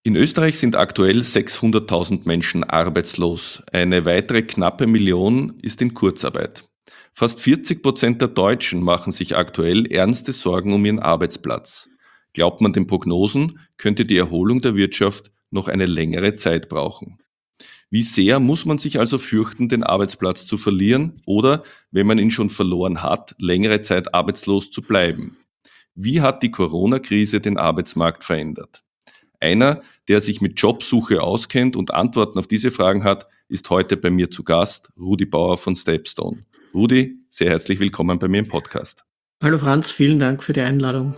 In Österreich sind aktuell 600.000 Menschen arbeitslos. Eine weitere knappe Million ist in Kurzarbeit. Fast 40% der Deutschen machen sich aktuell ernste Sorgen um ihren Arbeitsplatz. Glaubt man den Prognosen, könnte die Erholung der Wirtschaft noch eine längere Zeit brauchen. Wie sehr muss man sich also fürchten, den Arbeitsplatz zu verlieren oder, wenn man ihn schon verloren hat, längere Zeit arbeitslos zu bleiben? Wie hat die Corona-Krise den Arbeitsmarkt verändert? Einer, der sich mit Jobsuche auskennt und Antworten auf diese Fragen hat, ist heute bei mir zu Gast, Rudi Bauer von Stepstone. Rudi, sehr herzlich willkommen bei mir im Podcast. Hallo Franz, vielen Dank für die Einladung.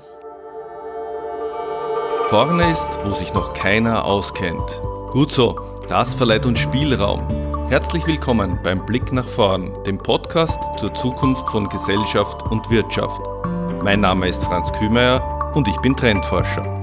Vorne ist, wo sich noch keiner auskennt. Gut so, das verleiht uns Spielraum. Herzlich willkommen beim Blick nach vorn, dem Podcast zur Zukunft von Gesellschaft und Wirtschaft. Mein Name ist Franz Kühmeier und ich bin Trendforscher.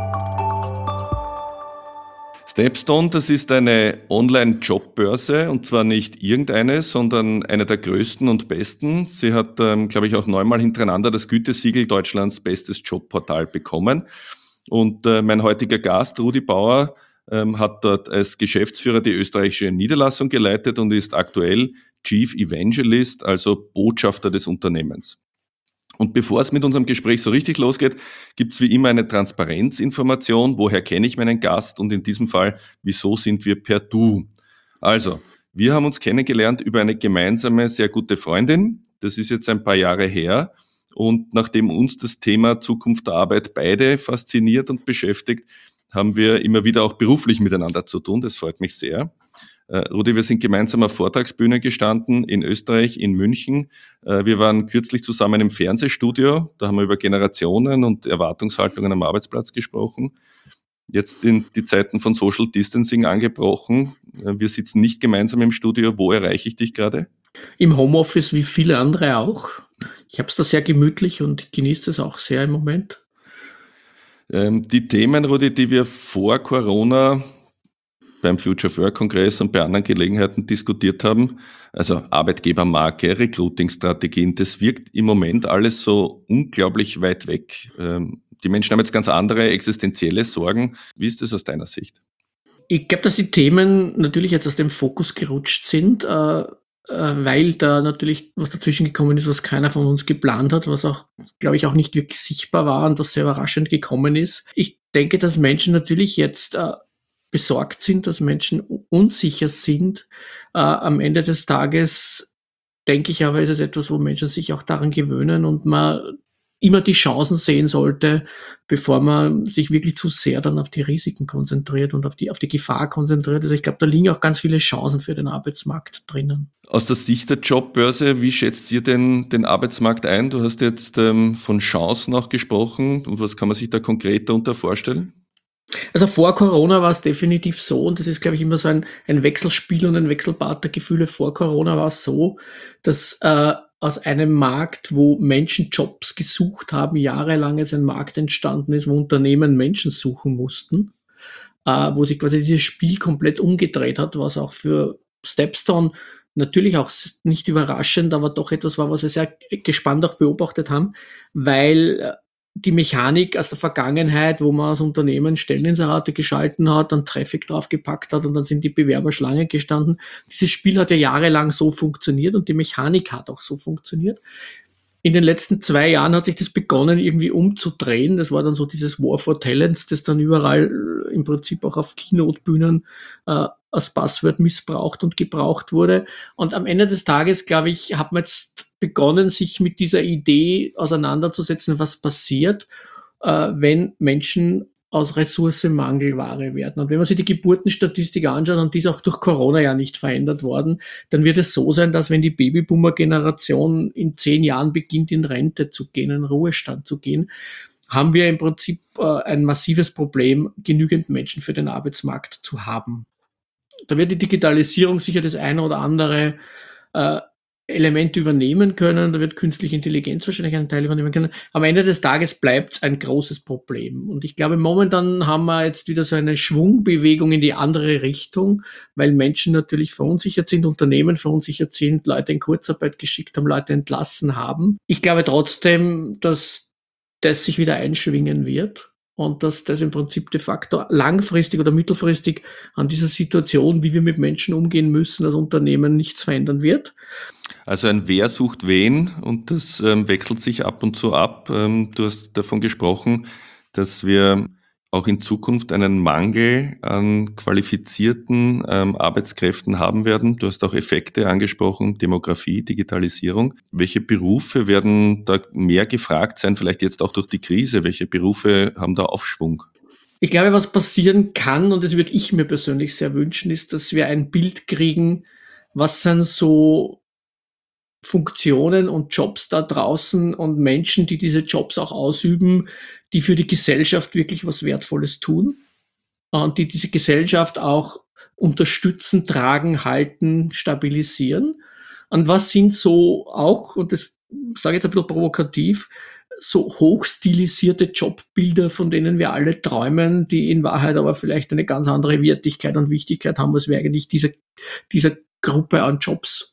Stepstone, das ist eine Online-Jobbörse und zwar nicht irgendeine, sondern eine der größten und besten. Sie hat, glaube ich, auch 9-mal hintereinander das Gütesiegel Deutschlands bestes Jobportal bekommen. Und mein heutiger Gast, Rudi Bauer, hat dort als Geschäftsführer die österreichische Niederlassung geleitet und ist aktuell Chief Evangelist, also Botschafter des Unternehmens. Und bevor es mit unserem Gespräch so richtig losgeht, gibt es wie immer eine Transparenzinformation. Woher kenne ich meinen Gast? Und in diesem Fall, wieso sind wir per Du? Also, wir haben uns kennengelernt über eine gemeinsame, sehr gute Freundin. Das ist jetzt ein paar Jahre her. Und nachdem uns das Thema Zukunft der Arbeit beide fasziniert und beschäftigt, haben wir immer wieder auch beruflich miteinander zu tun. Das freut mich sehr. Rudi, wir sind gemeinsam auf Vortragsbühne gestanden in Österreich, in München. Wir waren kürzlich zusammen im Fernsehstudio. Da haben wir über Generationen und Erwartungshaltungen am Arbeitsplatz gesprochen. Jetzt sind die Zeiten von Social Distancing angebrochen. Wir sitzen nicht gemeinsam im Studio. Wo erreiche ich dich gerade? Im Homeoffice wie viele andere auch. Ich habe es da sehr gemütlich und genieße es auch sehr im Moment. Die Themen, Rudi, die wir vor Corona beim Future for Work Kongress und bei anderen Gelegenheiten diskutiert haben, also Arbeitgebermarke, Recruiting-Strategien, das wirkt im Moment alles so unglaublich weit weg. Die Menschen haben jetzt ganz andere existenzielle Sorgen. Wie ist das aus deiner Sicht? Ich glaube, dass die Themen natürlich jetzt aus dem Fokus gerutscht sind, weil da natürlich was dazwischen gekommen ist, was keiner von uns geplant hat, was auch, glaube ich, auch nicht wirklich sichtbar war und was sehr überraschend gekommen ist. Ich denke, dass Menschen natürlich jetzt besorgt sind, dass Menschen unsicher sind. Am Ende des Tages denke ich aber, ist es etwas, wo Menschen sich auch daran gewöhnen und man immer die Chancen sehen sollte, bevor man sich wirklich zu sehr dann auf die Risiken konzentriert und auf die Gefahr konzentriert. Also ich glaube, da liegen auch ganz viele Chancen für den Arbeitsmarkt drinnen. Aus der Sicht der Jobbörse, wie schätzt ihr denn den Arbeitsmarkt ein? Du hast jetzt von Chancen auch gesprochen. Und was kann man sich da konkret darunter vorstellen? Also vor Corona war es definitiv so, und das ist, glaube ich, immer so ein Wechselspiel und ein Wechselbad der Gefühle. Vor Corona war es so, dass aus einem Markt, wo Menschen Jobs gesucht haben, jahrelang jetzt ein Markt entstanden ist, wo Unternehmen Menschen suchen mussten, wo sich quasi dieses Spiel komplett umgedreht hat, was auch für Stepstone natürlich auch nicht überraschend, aber doch etwas war, was wir sehr gespannt auch beobachtet haben, weil die Mechanik aus der Vergangenheit, wo man als Unternehmen Stelleninserate geschalten hat, dann Traffic draufgepackt hat und dann sind die Bewerber Schlange gestanden. Dieses Spiel hat ja jahrelang so funktioniert und die Mechanik hat auch so funktioniert. In den letzten 2 Jahren hat sich das begonnen irgendwie umzudrehen. Das war dann so dieses War for Talents, das dann überall im Prinzip auch auf Keynote-Bühnen als Passwort missbraucht und gebraucht wurde. Und am Ende des Tages, glaube ich, hat man jetzt begonnen, sich mit dieser Idee auseinanderzusetzen, was passiert, wenn Menschen aus Ressource Mangelware werden. Und wenn man sich die Geburtenstatistik anschaut, und die ist auch durch Corona ja nicht verändert worden, dann wird es so sein, dass wenn die Babyboomer-Generation in 10 Jahren beginnt, in Rente zu gehen, in Ruhestand zu gehen, haben wir im Prinzip ein massives Problem, genügend Menschen für den Arbeitsmarkt zu haben. Da wird die Digitalisierung sicher das eine oder andere Element übernehmen können, da wird künstliche Intelligenz wahrscheinlich einen Teil übernehmen können. Am Ende des Tages bleibt es ein großes Problem. Und ich glaube, momentan haben wir jetzt wieder so eine Schwungbewegung in die andere Richtung, weil Menschen natürlich verunsichert sind, Unternehmen verunsichert sind, Leute in Kurzarbeit geschickt haben, Leute entlassen haben. Ich glaube trotzdem, dass das sich wieder einschwingen wird und dass das im Prinzip de facto langfristig oder mittelfristig an dieser Situation, wie wir mit Menschen umgehen müssen, als Unternehmen nichts verändern wird. Also ein Wer sucht wen und das wechselt sich ab und zu ab. Du hast davon gesprochen, dass wir auch in Zukunft einen Mangel an qualifizierten Arbeitskräften haben werden. Du hast auch Effekte angesprochen, Demografie, Digitalisierung. Welche Berufe werden da mehr gefragt sein, vielleicht jetzt auch durch die Krise? Welche Berufe haben da Aufschwung? Ich glaube, was passieren kann, und das würde ich mir persönlich sehr wünschen, ist, dass wir ein Bild kriegen, was sind so Funktionen und Jobs da draußen und Menschen, die diese Jobs auch ausüben, die für die Gesellschaft wirklich was Wertvolles tun und die diese Gesellschaft auch unterstützen, tragen, halten, stabilisieren. Und was sind so auch, und das sage ich jetzt ein bisschen provokativ, so hochstilisierte Jobbilder, von denen wir alle träumen, die in Wahrheit aber vielleicht eine ganz andere Wertigkeit und Wichtigkeit haben, was wir eigentlich dieser Gruppe an Jobs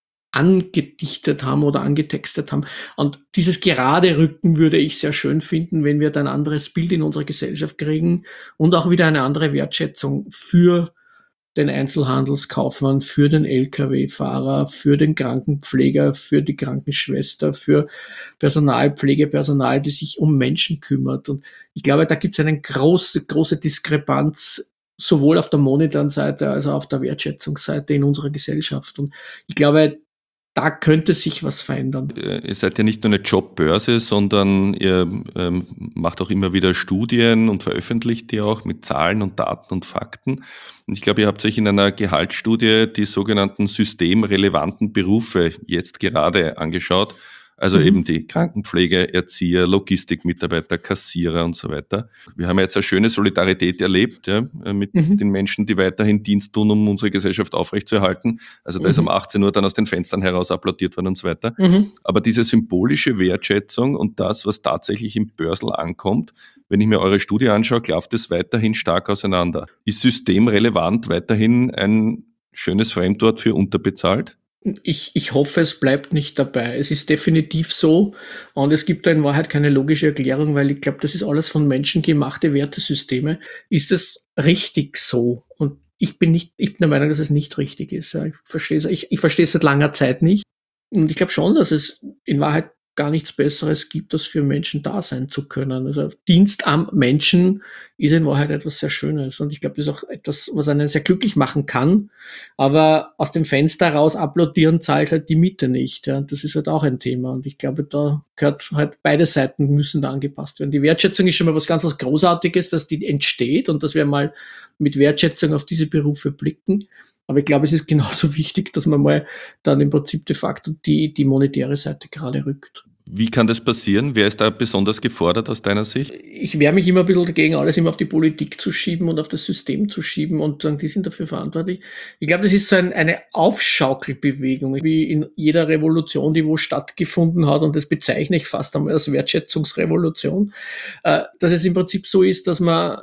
angedichtet haben oder angetextet haben. Und dieses gerade Rücken würde ich sehr schön finden, wenn wir da ein anderes Bild in unserer Gesellschaft kriegen und auch wieder eine andere Wertschätzung für den Einzelhandelskaufmann, für den Lkw-Fahrer, für den Krankenpfleger, für die Krankenschwester, für Pflegepersonal, die sich um Menschen kümmert. Und ich glaube, da gibt es eine große Diskrepanz sowohl auf der monetären Seite als auch auf der Wertschätzungsseite in unserer Gesellschaft. Und ich glaube, da könnte sich was verändern. Ihr seid ja nicht nur eine Jobbörse, sondern ihr macht auch immer wieder Studien und veröffentlicht die auch mit Zahlen und Daten und Fakten. Und ich glaube, ihr habt euch in einer Gehaltsstudie die sogenannten systemrelevanten Berufe jetzt gerade angeschaut. Also eben die Krankenpflege, Erzieher, Logistikmitarbeiter, Kassierer und so weiter. Wir haben jetzt eine schöne Solidarität erlebt, ja, mit den Menschen, die weiterhin Dienst tun, um unsere Gesellschaft aufrechtzuerhalten. Also da ist um 18 Uhr dann aus den Fenstern heraus applaudiert worden und so weiter. Aber diese symbolische Wertschätzung und das, was tatsächlich im Börsel ankommt, wenn ich mir eure Studie anschaue, klafft es weiterhin stark auseinander. Ist systemrelevant weiterhin ein schönes Fremdwort für unterbezahlt? Ich hoffe, es bleibt nicht dabei. Es ist definitiv so und es gibt da in Wahrheit keine logische Erklärung, weil ich glaube, das ist alles von Menschen gemachte Wertesysteme. Ist es richtig so? Und ich bin der Meinung, dass es nicht richtig ist. Ja, ich verstehe es seit langer Zeit nicht. Und ich glaube schon, dass es in Wahrheit gar nichts Besseres gibt, als für Menschen da sein zu können. Also Dienst am Menschen ist in Wahrheit etwas sehr Schönes. Und ich glaube, das ist auch etwas, was einen sehr glücklich machen kann. Aber aus dem Fenster raus applaudieren zahlt halt die Miete nicht. Ja. Das ist halt auch ein Thema. Und ich glaube, da gehört halt beide Seiten müssen da angepasst werden. Die Wertschätzung ist schon mal was ganz was Großartiges, dass die entsteht und dass wir mal mit Wertschätzung auf diese Berufe blicken. Aber ich glaube, es ist genauso wichtig, dass man mal dann im Prinzip de facto die monetäre Seite gerade rückt. Wie kann das passieren? Wer ist da besonders gefordert aus deiner Sicht? Ich wehre mich immer ein bisschen dagegen, alles immer auf die Politik zu schieben und auf das System zu schieben und sagen, die sind dafür verantwortlich. Ich glaube, das ist so eine Aufschaukelbewegung, wie in jeder Revolution, die wo stattgefunden hat, und das bezeichne ich fast einmal als Wertschätzungsrevolution, dass es im Prinzip so ist, dass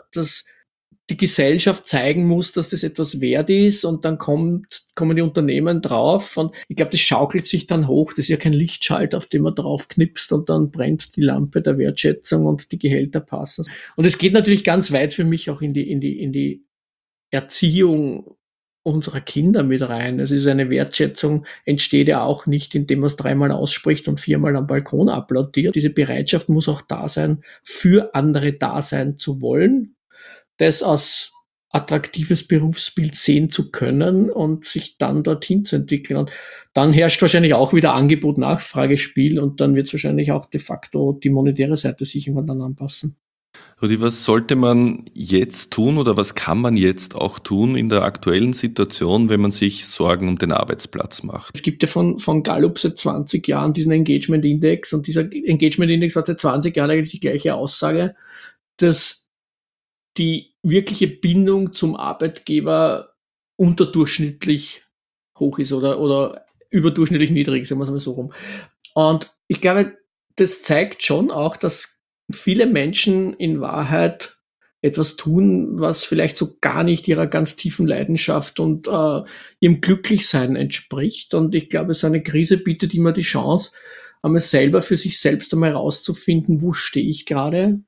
die Gesellschaft zeigen muss, dass das etwas wert ist und dann kommen die Unternehmen drauf und ich glaube, das schaukelt sich dann hoch. Das ist ja kein Lichtschalter, auf den man drauf knipst und dann brennt die Lampe der Wertschätzung und die Gehälter passen. Und es geht natürlich ganz weit für mich auch in die Erziehung unserer Kinder mit rein. Es ist eine Wertschätzung, entsteht ja auch nicht, indem man es 3-mal ausspricht und 4-mal am Balkon applaudiert. Diese Bereitschaft muss auch da sein, für andere da sein zu wollen, das als attraktives Berufsbild sehen zu können und sich dann dorthin zu entwickeln. Und dann herrscht wahrscheinlich auch wieder Angebot-Nachfragespiel und dann wird es wahrscheinlich auch de facto die monetäre Seite sich irgendwann dann anpassen. Rudi, was sollte man jetzt tun oder was kann man jetzt auch tun in der aktuellen Situation, wenn man sich Sorgen um den Arbeitsplatz macht? Es gibt ja von Gallup seit 20 Jahren diesen Engagement Index und dieser Engagement Index hat seit 20 Jahren eigentlich die gleiche Aussage, dass die wirkliche Bindung zum Arbeitgeber unterdurchschnittlich hoch ist oder überdurchschnittlich niedrig, sagen wir es mal so rum. Und ich glaube, das zeigt schon auch, dass viele Menschen in Wahrheit etwas tun, was vielleicht so gar nicht ihrer ganz tiefen Leidenschaft und ihrem Glücklichsein entspricht. Und ich glaube, so eine Krise bietet immer die Chance, einmal selber für sich selbst einmal rauszufinden, wo stehe ich gerade,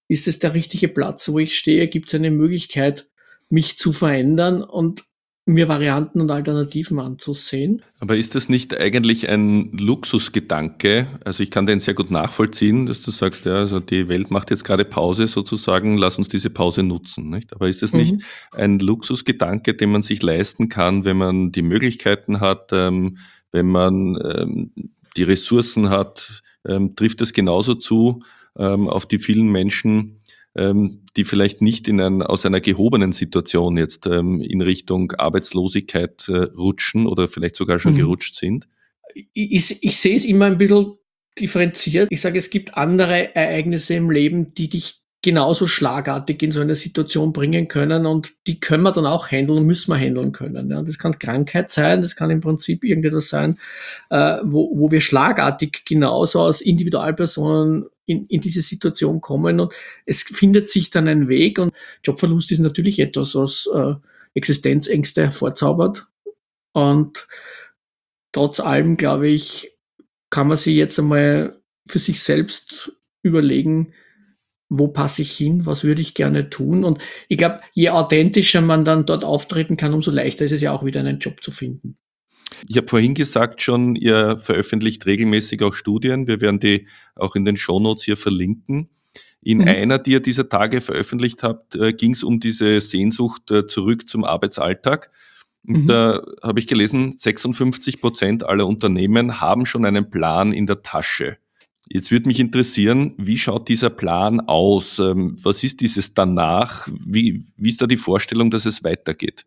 ist es der richtige Platz, wo ich stehe? Gibt es eine Möglichkeit, mich zu verändern und mir Varianten und Alternativen anzusehen? Aber ist das nicht eigentlich ein Luxusgedanke? Also ich kann den sehr gut nachvollziehen, dass du sagst, ja, also die Welt macht jetzt gerade Pause sozusagen, lass uns diese Pause nutzen, nicht? Aber ist das nicht Mhm. ein Luxusgedanke, den man sich leisten kann, wenn man die Möglichkeiten hat, wenn man die Ressourcen hat, trifft es genauso zu auf die vielen Menschen, die vielleicht nicht aus einer gehobenen Situation jetzt in Richtung Arbeitslosigkeit rutschen oder vielleicht sogar schon Mhm. gerutscht sind? Ich sehe es immer ein bisschen differenziert. Ich sage, es gibt andere Ereignisse im Leben, die dich genauso schlagartig in so eine Situation bringen können und die können wir dann auch handeln und müssen wir handeln können. Ja, das kann Krankheit sein, das kann im Prinzip irgendetwas sein, wo wir schlagartig genauso als Individualpersonen in diese Situation kommen und es findet sich dann ein Weg und Jobverlust ist natürlich etwas, was Existenzängste hervorzaubert und trotz allem, glaube ich, kann man sich jetzt einmal für sich selbst überlegen, wo passe ich hin, was würde ich gerne tun. Und ich glaube, je authentischer man dann dort auftreten kann, umso leichter ist es ja auch wieder einen Job zu finden. Ich habe vorhin gesagt schon, ihr veröffentlicht regelmäßig auch Studien. Wir werden die auch in den Shownotes hier verlinken. In Mhm. einer, die ihr dieser Tage veröffentlicht habt, ging es um diese Sehnsucht zurück zum Arbeitsalltag. Und Mhm. da habe ich gelesen, 56% aller Unternehmen haben schon einen Plan in der Tasche. Jetzt würde mich interessieren, wie schaut dieser Plan aus? Was ist dieses danach? Wie ist da die Vorstellung, dass es weitergeht?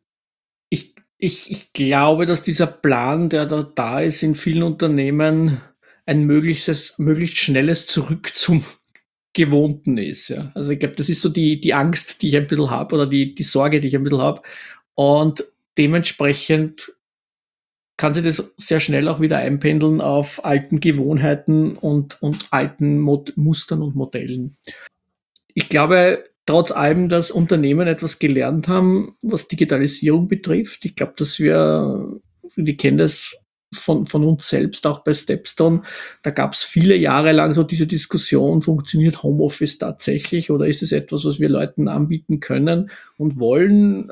Ich glaube, dass dieser Plan, der da ist, in vielen Unternehmen ein möglichst schnelles Zurück zum Gewohnten ist. Ja. Also ich glaube, das ist so die Angst, die ich ein bisschen habe oder die Sorge, die ich ein bisschen habe. Und dementsprechend kann sich das sehr schnell auch wieder einpendeln auf alten Gewohnheiten und alten Mustern und Modellen. Ich glaube trotz allem, dass Unternehmen etwas gelernt haben, was Digitalisierung betrifft. Ich glaube, dass wir kennen das von uns selbst, auch bei Stepstone. Da gab es viele Jahre lang so diese Diskussion, funktioniert Homeoffice tatsächlich oder ist es etwas, was wir Leuten anbieten können und wollen?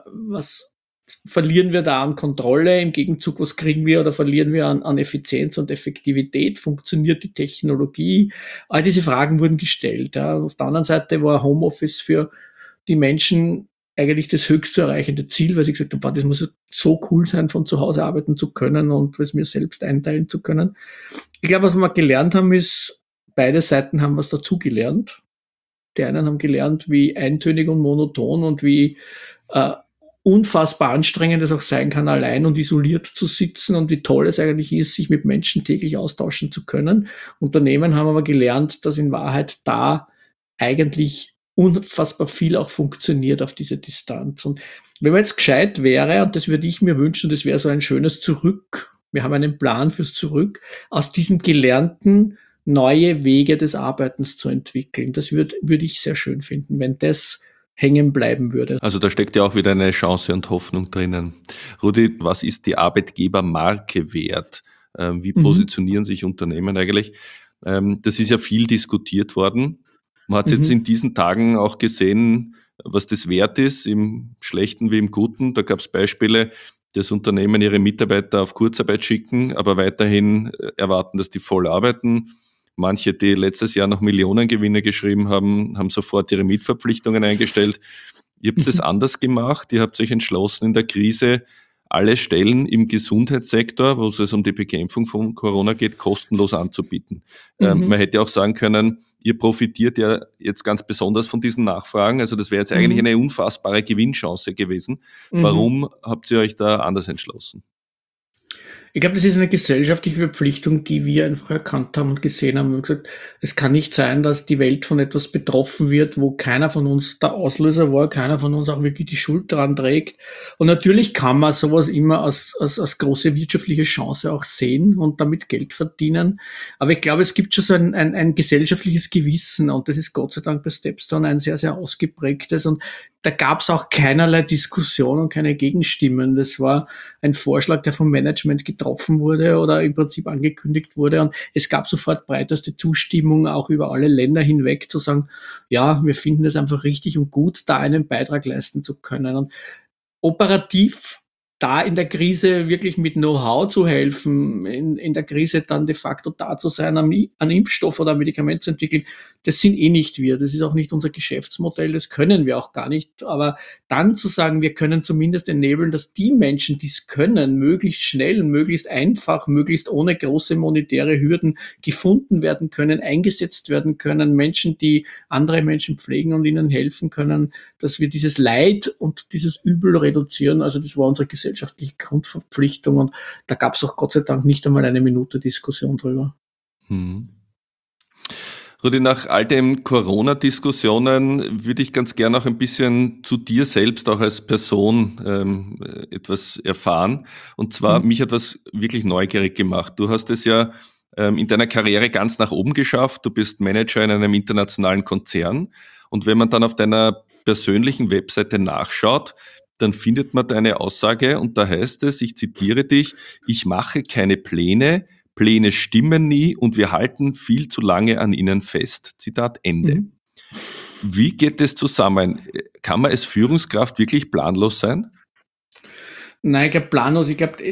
Was verlieren wir da an Kontrolle? Im Gegenzug, was kriegen wir oder verlieren wir an Effizienz und Effektivität? Funktioniert die Technologie? All diese Fragen wurden gestellt. Ja. Auf der anderen Seite war Homeoffice für die Menschen eigentlich das höchst zu erreichende Ziel, weil sie gesagt haben, das muss so cool sein, von zu Hause arbeiten zu können und es mir selbst einteilen zu können. Ich glaube, was wir gelernt haben, ist, beide Seiten haben was dazugelernt. Die einen haben gelernt, wie eintönig und monoton und wie äh, unfassbar anstrengend es auch sein kann, allein und isoliert zu sitzen und wie toll es eigentlich ist, sich mit Menschen täglich austauschen zu können. Unternehmen haben aber gelernt, dass in Wahrheit da eigentlich unfassbar viel auch funktioniert auf diese Distanz. Und wenn man jetzt gescheit wäre, und das würde ich mir wünschen, das wäre so ein schönes Zurück, wir haben einen Plan fürs Zurück, aus diesem Gelernten neue Wege des Arbeitens zu entwickeln. Das würde ich sehr schön finden, wenn das hängen bleiben würde. Also da steckt ja auch wieder eine Chance und Hoffnung drinnen. Rudi, was ist die Arbeitgebermarke wert? Wie Mhm. positionieren sich Unternehmen eigentlich? Das ist ja viel diskutiert worden. Man hat jetzt Mhm. in diesen Tagen auch gesehen, was das wert ist, im Schlechten wie im Guten. Da gab es Beispiele, dass Unternehmen ihre Mitarbeiter auf Kurzarbeit schicken, aber weiterhin erwarten, dass die voll arbeiten. Manche, die letztes Jahr noch Millionengewinne geschrieben haben, haben sofort ihre Mietverpflichtungen eingestellt. Ihr habt es Mhm. anders gemacht. Ihr habt euch entschlossen, in der Krise alle Stellen im Gesundheitssektor, wo es um die Bekämpfung von Corona geht, kostenlos anzubieten. Man Mhm. hätte auch sagen können, ihr profitiert ja jetzt ganz besonders von diesen Nachfragen. Also das wäre jetzt eigentlich Mhm. eine unfassbare Gewinnchance gewesen. Mhm. Warum habt ihr euch da anders entschlossen? Ich glaube, das ist eine gesellschaftliche Verpflichtung, die wir einfach erkannt haben und gesehen haben. Wir haben gesagt, es kann nicht sein, dass die Welt von etwas betroffen wird, wo keiner von uns der Auslöser war, keiner von uns auch wirklich die Schuld daran trägt. Und natürlich kann man sowas immer als große wirtschaftliche Chance auch sehen und damit Geld verdienen. Aber ich glaube, es gibt schon so ein gesellschaftliches Gewissen und das ist Gott sei Dank bei Stepstone ein sehr, sehr ausgeprägtes. Und da gab es auch keinerlei Diskussion und keine Gegenstimmen. Das war ein Vorschlag, der vom Management getroffen wurde oder im Prinzip angekündigt wurde. Und es gab sofort breiteste Zustimmung, auch über alle Länder hinweg, zu sagen, ja, wir finden es einfach richtig und gut, da einen Beitrag leisten zu können. Und operativ da in der Krise wirklich mit Know-how zu helfen, in der Krise dann de facto da zu sein, an Impfstoff oder Medikament zu entwickeln, das sind eh nicht wir. Das ist auch nicht unser Geschäftsmodell, das können wir auch gar nicht. Aber dann zu sagen, wir können zumindest enablen, dass die Menschen, die es können, möglichst schnell, möglichst einfach, möglichst ohne große monetäre Hürden gefunden werden können, eingesetzt werden können, Menschen, die andere Menschen pflegen und ihnen helfen können, dass wir dieses Leid und dieses Übel reduzieren. Also das war unsere gesellschaftliche Grundverpflichtung und da gab es auch Gott sei Dank nicht einmal eine Minute Diskussion drüber. Hm. Rudi, nach all den Corona-Diskussionen würde ich ganz gerne auch ein bisschen zu dir selbst auch als Person etwas erfahren. Und zwar, mich hat was wirklich neugierig gemacht. Du hast es ja in deiner Karriere ganz nach oben geschafft. Du bist Manager in einem internationalen Konzern. Und wenn man dann auf deiner persönlichen Webseite nachschaut, dann findet man deine Aussage und da heißt es, ich zitiere dich, ich mache keine Pläne, Pläne stimmen nie und wir halten viel zu lange an ihnen fest. Zitat Ende. Wie geht das zusammen? Kann man als Führungskraft wirklich planlos sein? Nein, ich glaube planlos.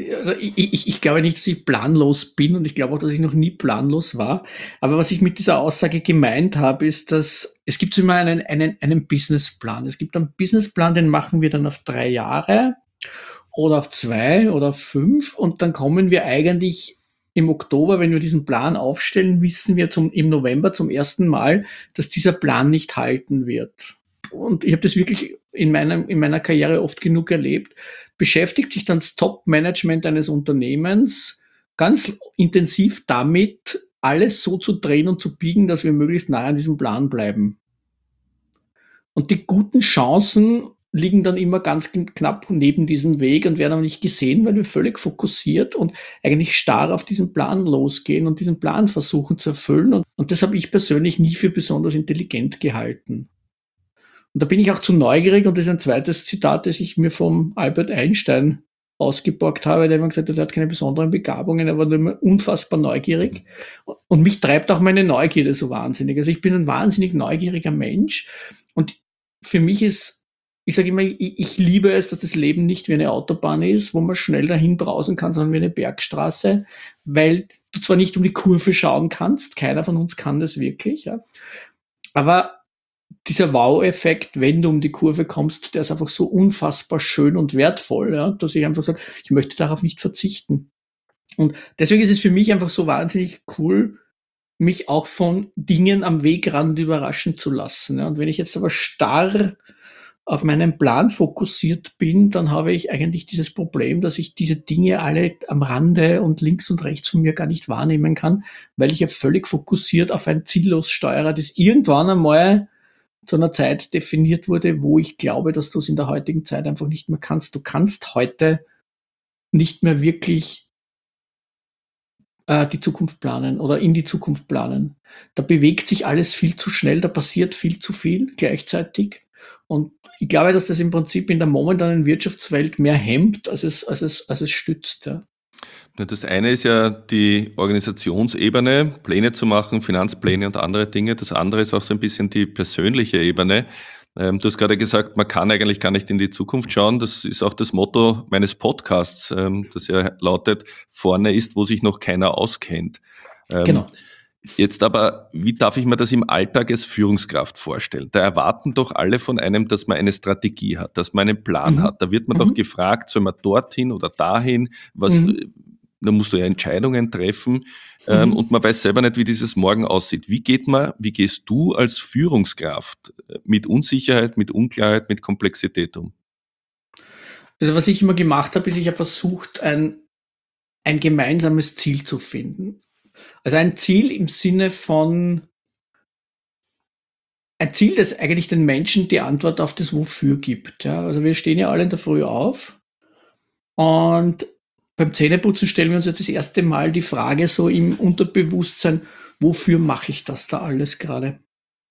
Ich glaube nicht, dass ich planlos bin und ich glaube auch, dass ich noch nie planlos war. Aber was ich mit dieser Aussage gemeint habe, ist, dass es gibt immer einen Businessplan. Es gibt einen Businessplan, den machen wir dann auf 3 Jahre oder auf 2 oder auf 5 und dann kommen wir eigentlich im Oktober, wenn wir diesen Plan aufstellen, wissen wir im November zum ersten Mal, dass dieser Plan nicht halten wird. Und ich habe das wirklich in meiner Karriere oft genug erlebt, beschäftigt sich dann das Top-Management eines Unternehmens ganz intensiv damit, alles so zu drehen und zu biegen, dass wir möglichst nahe an diesem Plan bleiben. Und die guten Chancen liegen dann immer ganz knapp neben diesem Weg und werden aber nicht gesehen, weil wir völlig fokussiert und eigentlich starr auf diesen Plan losgehen und diesen Plan versuchen zu erfüllen. Und das habe ich persönlich nie für besonders intelligent gehalten. Und da bin ich auch zu neugierig und das ist ein zweites Zitat, das ich mir vom Albert Einstein ausgeborgt habe, der immer gesagt hat, er hat keine besonderen Begabungen, er war nur immer unfassbar neugierig. Und mich treibt auch meine Neugierde so wahnsinnig. Also ich bin ein wahnsinnig neugieriger Mensch und für mich ist, ich sage immer, ich liebe es, dass das Leben nicht wie eine Autobahn ist, wo man schnell dahin brausen kann, sondern wie eine Bergstraße, weil du zwar nicht um die Kurve schauen kannst, keiner von uns kann das wirklich, ja, aber dieser Wow-Effekt, wenn du um die Kurve kommst, der ist einfach so unfassbar schön und wertvoll, ja, dass ich einfach sage, ich möchte darauf nicht verzichten. Und deswegen ist es für mich einfach so wahnsinnig cool, mich auch von Dingen am Wegrand überraschen zu lassen. Ja. Und wenn ich jetzt aber starr auf meinen Plan fokussiert bin, dann habe ich eigentlich dieses Problem, dass ich diese Dinge alle am Rande und links und rechts von mir gar nicht wahrnehmen kann, weil ich ja völlig fokussiert auf ein Ziellos steuere, das irgendwann einmal zu einer Zeit definiert wurde, wo ich glaube, dass du es in der heutigen Zeit einfach nicht mehr kannst. Du kannst heute nicht mehr wirklich die Zukunft planen oder in die Zukunft planen. Da bewegt sich alles viel zu schnell, da passiert viel zu viel gleichzeitig. Und ich glaube, dass das im Prinzip in der momentanen Wirtschaftswelt mehr hemmt, als es stützt. Ja. Das eine ist ja die Organisationsebene, Pläne zu machen, Finanzpläne und andere Dinge. Das andere ist auch so ein bisschen die persönliche Ebene. Du hast gerade gesagt, man kann eigentlich gar nicht in die Zukunft schauen. Das ist auch das Motto meines Podcasts, das ja lautet, vorne ist, wo sich noch keiner auskennt. Genau. Jetzt aber, wie darf ich mir das im Alltag als Führungskraft vorstellen? Da erwarten doch alle von einem, dass man eine Strategie hat, dass man einen Plan hat. Da wird man doch gefragt, soll man dorthin oder dahin? Da musst du ja Entscheidungen treffen und man weiß selber nicht, wie dieses Morgen aussieht. Wie gehst du als Führungskraft mit Unsicherheit, mit Unklarheit, mit Komplexität um? Also was ich immer gemacht habe, ist, ich habe versucht, ein gemeinsames Ziel zu finden. Also ein Ziel im Sinne von ein Ziel, das eigentlich den Menschen die Antwort auf das Wofür gibt. Ja. Also wir stehen ja alle in der Früh auf und beim Zähneputzen stellen wir uns ja das erste Mal die Frage so im Unterbewusstsein, wofür mache ich das da alles gerade?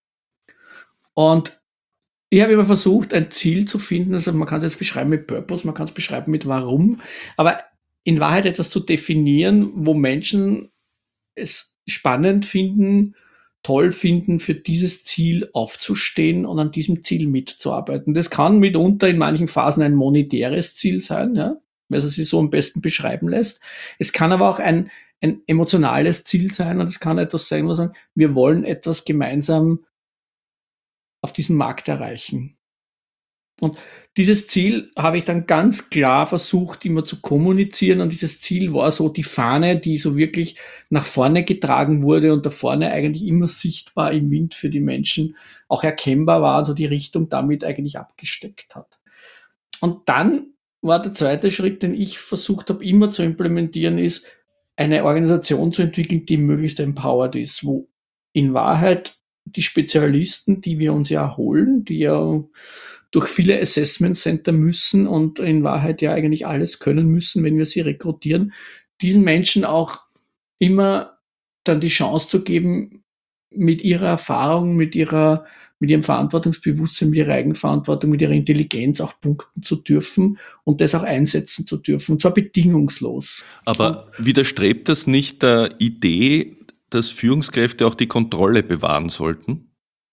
Und ich habe immer versucht, ein Ziel zu finden, also man kann es jetzt beschreiben mit Purpose, man kann es beschreiben mit Warum, aber in Wahrheit etwas zu definieren, wo Menschen es spannend finden, toll finden, für dieses Ziel aufzustehen und an diesem Ziel mitzuarbeiten. Das kann mitunter in manchen Phasen ein monetäres Ziel sein, ja, weil es sich so am besten beschreiben lässt. Es kann aber auch ein emotionales Ziel sein und es kann etwas sein, wo wir sagen, wir wollen etwas gemeinsam auf diesem Markt erreichen. Und dieses Ziel habe ich dann ganz klar versucht, immer zu kommunizieren. Und dieses Ziel war so die Fahne, die so wirklich nach vorne getragen wurde und da vorne eigentlich immer sichtbar im Wind für die Menschen auch erkennbar war, also die Richtung damit eigentlich abgesteckt hat. Und dann war der zweite Schritt, den ich versucht habe, immer zu implementieren, ist, eine Organisation zu entwickeln, die möglichst empowered ist, wo in Wahrheit die Spezialisten, die wir uns ja holen, die ja durch viele Assessment Center müssen und in Wahrheit ja eigentlich alles können müssen, wenn wir sie rekrutieren, diesen Menschen auch immer dann die Chance zu geben, mit ihrer Erfahrung, mit ihrem Verantwortungsbewusstsein, mit ihrer Eigenverantwortung, mit ihrer Intelligenz auch punkten zu dürfen und das auch einsetzen zu dürfen, und zwar bedingungslos. Aber widerstrebt das nicht der Idee, dass Führungskräfte auch die Kontrolle bewahren sollten?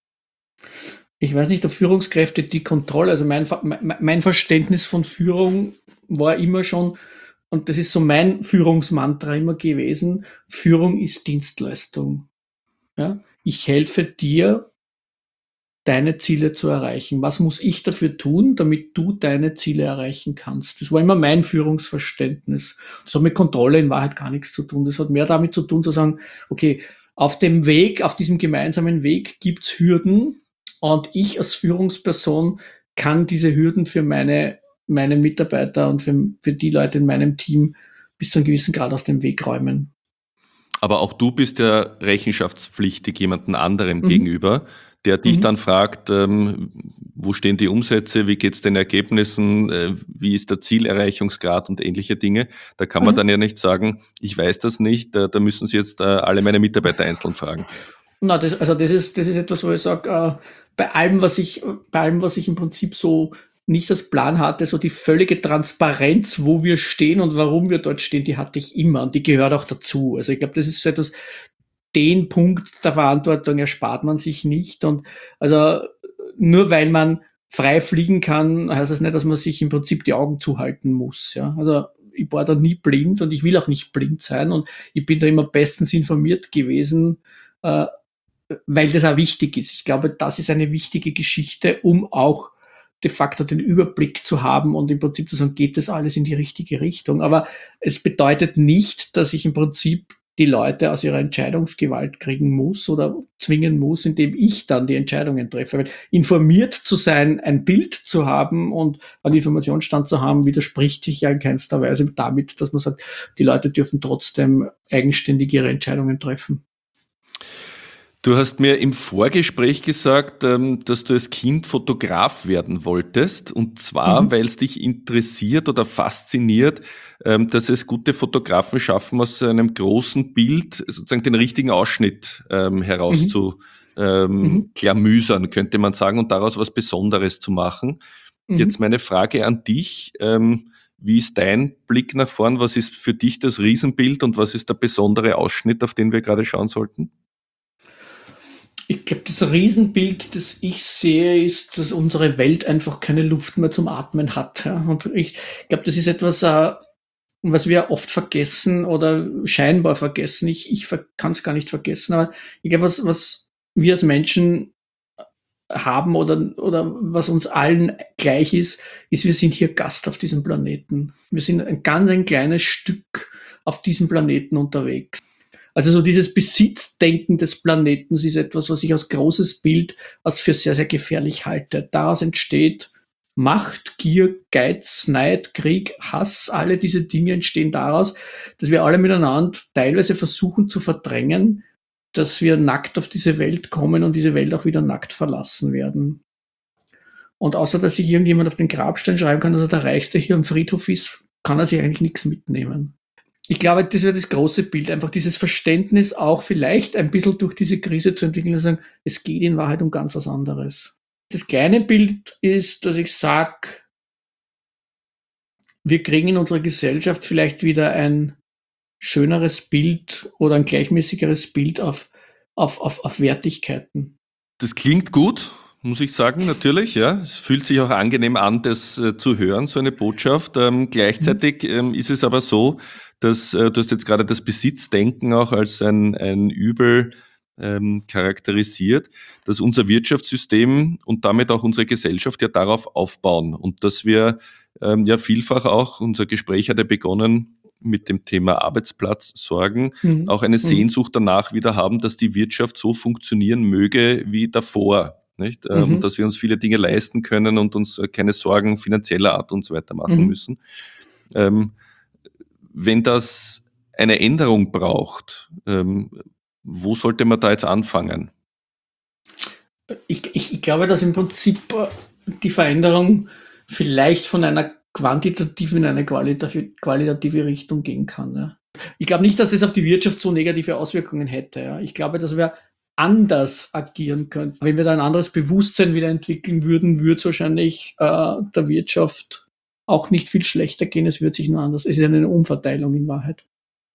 Ich weiß nicht, ob Führungskräfte die Kontrolle, also mein Verständnis von Führung war immer schon, und das ist so mein Führungsmantra immer gewesen, Führung ist Dienstleistung. Ja? Ich helfe dir, deine Ziele zu erreichen. Was muss ich dafür tun, damit du deine Ziele erreichen kannst? Das war immer mein Führungsverständnis. Das hat mit Kontrolle in Wahrheit gar nichts zu tun. Das hat mehr damit zu tun, zu sagen, okay, auf dem Weg, auf diesem gemeinsamen Weg gibt's Hürden und ich als Führungsperson kann diese Hürden für meine Mitarbeiter und für die Leute in meinem Team bis zu einem gewissen Grad aus dem Weg räumen. Aber auch du bist ja rechenschaftspflichtig jemandem anderem Mhm. gegenüber, der dich Mhm. dann fragt, wo stehen die Umsätze, wie geht's den Ergebnissen, wie ist der Zielerreichungsgrad und ähnliche Dinge. Da kann man Mhm. dann ja nicht sagen, ich weiß das nicht, da müssen Sie jetzt alle meine Mitarbeiter einzeln fragen. Na, das ist etwas, wo ich sage, bei allem, was ich im Prinzip so nicht als Plan hatte, so die völlige Transparenz, wo wir stehen und warum wir dort stehen, die hatte ich immer und die gehört auch dazu. Also ich glaube, das ist so etwas, den Punkt der Verantwortung erspart man sich nicht. Und also nur weil man frei fliegen kann, heißt das nicht, dass man sich im Prinzip die Augen zuhalten muss. Ja? Also ich war da nie blind und ich will auch nicht blind sein und ich bin da immer bestens informiert gewesen, äh, weil das auch wichtig ist. Ich glaube, das ist eine wichtige Geschichte, um auch de facto den Überblick zu haben und im Prinzip zu sagen, geht das alles in die richtige Richtung. Aber es bedeutet nicht, dass ich im Prinzip die Leute aus ihrer Entscheidungsgewalt kriegen muss oder zwingen muss, indem ich dann die Entscheidungen treffe. Weil informiert zu sein, ein Bild zu haben und einen Informationsstand zu haben, widerspricht sich ja in keinster Weise damit, dass man sagt, die Leute dürfen trotzdem eigenständig ihre Entscheidungen treffen. Du hast mir im Vorgespräch gesagt, dass du als Kind Fotograf werden wolltest, und zwar, Mhm. weil es dich interessiert oder fasziniert, dass es gute Fotografen schaffen, aus einem großen Bild sozusagen den richtigen Ausschnitt Mhm. Mhm. klamüsern, könnte man sagen, und daraus was Besonderes zu machen. Jetzt Mhm. meine Frage an dich, wie ist dein Blick nach vorn? Was ist für dich das Riesenbild und was ist der besondere Ausschnitt, auf den wir gerade schauen sollten? Ich glaube, das Riesenbild, das ich sehe, ist, dass unsere Welt einfach keine Luft mehr zum Atmen hat. Ja. Und ich glaube, das ist etwas, was wir oft vergessen oder scheinbar vergessen. Ich kann es gar nicht vergessen, aber ich glaube, was wir als Menschen haben oder was uns allen gleich ist, ist, wir sind hier Gast auf diesem Planeten. Wir sind ein kleines Stück auf diesem Planeten unterwegs. Also so dieses Besitzdenken des Planeten ist etwas, was ich als großes Bild als für sehr, sehr gefährlich halte. Daraus entsteht Macht, Gier, Geiz, Neid, Krieg, Hass, alle diese Dinge entstehen daraus, dass wir alle miteinander teilweise versuchen zu verdrängen, dass wir nackt auf diese Welt kommen und diese Welt auch wieder nackt verlassen werden. Und außer dass sich irgendjemand auf den Grabstein schreiben kann, dass er der Reichste hier am Friedhof ist, kann er sich eigentlich nichts mitnehmen. Ich glaube, das wäre das große Bild, einfach dieses Verständnis auch vielleicht ein bisschen durch diese Krise zu entwickeln und sagen, es geht in Wahrheit um ganz was anderes. Das kleine Bild ist, dass ich sage, wir kriegen in unserer Gesellschaft vielleicht wieder ein schöneres Bild oder ein gleichmäßigeres Bild auf Wertigkeiten. Das klingt gut, muss ich sagen, natürlich, ja. Es fühlt sich auch angenehm an, das zu hören, so eine Botschaft. Gleichzeitig ist es aber so, dass du hast jetzt gerade das Besitzdenken auch als ein Übel charakterisiert, dass unser Wirtschaftssystem und damit auch unsere Gesellschaft ja darauf aufbauen und dass wir ja vielfach auch, unser Gespräch hat ja begonnen mit dem Thema Arbeitsplatzsorgen, Mhm. auch eine Mhm. Sehnsucht danach wieder haben, dass die Wirtschaft so funktionieren möge wie davor. Nicht? Und Mhm. dass wir uns viele Dinge leisten können und uns keine Sorgen finanzieller Art und so weiter machen Mhm. müssen. Wenn das eine Änderung braucht, wo sollte man da jetzt anfangen? Ich glaube, dass im Prinzip die Veränderung vielleicht von einer quantitativen in eine qualitative Richtung gehen kann. Ja. Ich glaube nicht, dass das auf die Wirtschaft so negative Auswirkungen hätte. Ja. Ich glaube, dass wir anders agieren könnten. Wenn wir da ein anderes Bewusstsein wieder entwickeln würden, würde es wahrscheinlich der Wirtschaft auch nicht viel schlechter gehen. Es wird sich nur anders. Es ist eine Umverteilung in Wahrheit.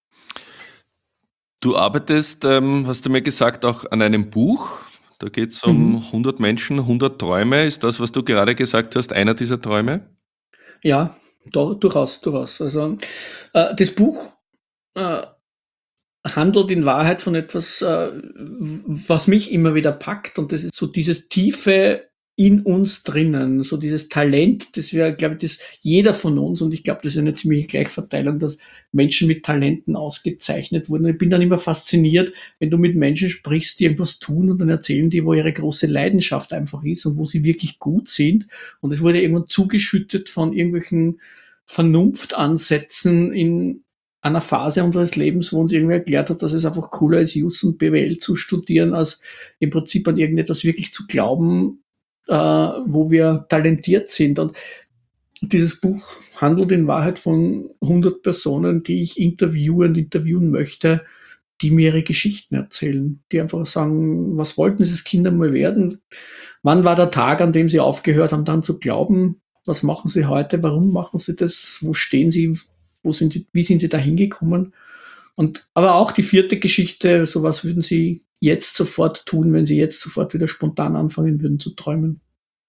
Du arbeitest, hast du mir gesagt, auch an einem Buch. Da geht es um Mhm. 100 Menschen, 100 Träume. Ist das, was du gerade gesagt hast, einer dieser Träume? Ja, durchaus, durchaus. Also das Buch äh, handelt in Wahrheit von etwas, was mich immer wieder packt, und das ist so dieses Tiefe in uns drinnen, so dieses Talent, das wir, glaube ich, das jeder von uns, und ich glaube, das ist eine ziemliche Gleichverteilung, dass Menschen mit Talenten ausgezeichnet wurden. Und ich bin dann immer fasziniert, wenn du mit Menschen sprichst, die irgendwas tun, und dann erzählen die, wo ihre große Leidenschaft einfach ist und wo sie wirklich gut sind. Und es wurde irgendwann zugeschüttet von irgendwelchen Vernunftansätzen in einer Phase unseres Lebens, wo uns irgendwie erklärt hat, dass es einfach cooler ist, Jus und BWL zu studieren, als im Prinzip an irgendetwas wirklich zu glauben, wo wir talentiert sind. Und dieses Buch handelt in Wahrheit von 100 Personen, die ich interviewe und interviewen möchte, die mir ihre Geschichten erzählen, die einfach sagen, was wollten dieses Kinder mal werden? Wann war der Tag, an dem sie aufgehört haben, dann zu glauben? Was machen sie heute? Warum machen sie das? Wo stehen sie? Wo sind sie? Wie sind sie da hingekommen? Und aber auch die vierte Geschichte, so was würden sie jetzt sofort tun, wenn sie jetzt sofort wieder spontan anfangen würden zu träumen?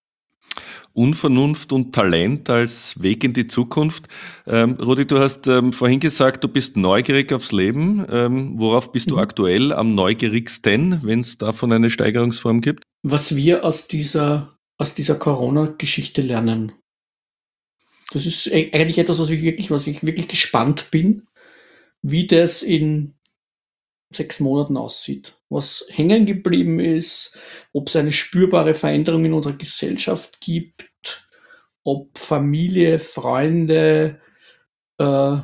Unvernunft und Talent als Weg in die Zukunft. Rudi, du hast vorhin gesagt, du bist neugierig aufs Leben. Worauf bist du Mhm. aktuell am neugierigsten, wenn es davon eine Steigerungsform gibt? Was wir aus dieser Corona-Geschichte lernen. Das ist eigentlich etwas, was ich wirklich gespannt bin, wie das in 6 Monaten aussieht. Was hängen geblieben ist, ob es eine spürbare Veränderung in unserer Gesellschaft gibt, ob Familie, Freunde de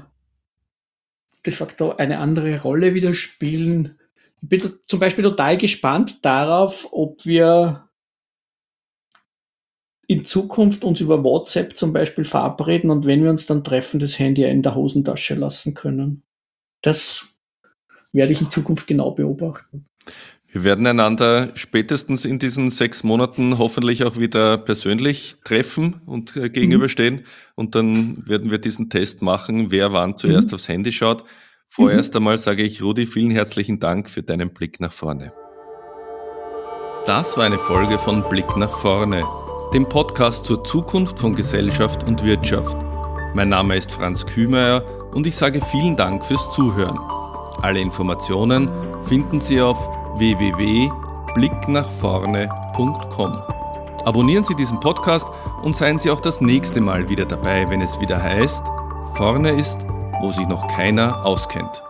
facto eine andere Rolle wieder spielen. Ich bin zum Beispiel total gespannt darauf, ob wir in Zukunft uns über WhatsApp zum Beispiel verabreden und wenn wir uns dann treffen, das Handy in der Hosentasche lassen können. Das werde ich in Zukunft genau beobachten. Wir werden einander spätestens in diesen 6 Monaten hoffentlich auch wieder persönlich treffen und Mhm. gegenüberstehen. Und dann werden wir diesen Test machen, wer wann zuerst Mhm. aufs Handy schaut. Mhm. Vorerst einmal sage ich, Rudi, vielen herzlichen Dank für deinen Blick nach vorne. Das war eine Folge von Blick nach vorne, dem Podcast zur Zukunft von Gesellschaft und Wirtschaft. Mein Name ist Franz Kühmeier und ich sage vielen Dank fürs Zuhören. Alle Informationen finden Sie auf www.blicknachvorne.com. Abonnieren Sie diesen Podcast und seien Sie auch das nächste Mal wieder dabei, wenn es wieder heißt, vorne ist, wo sich noch keiner auskennt.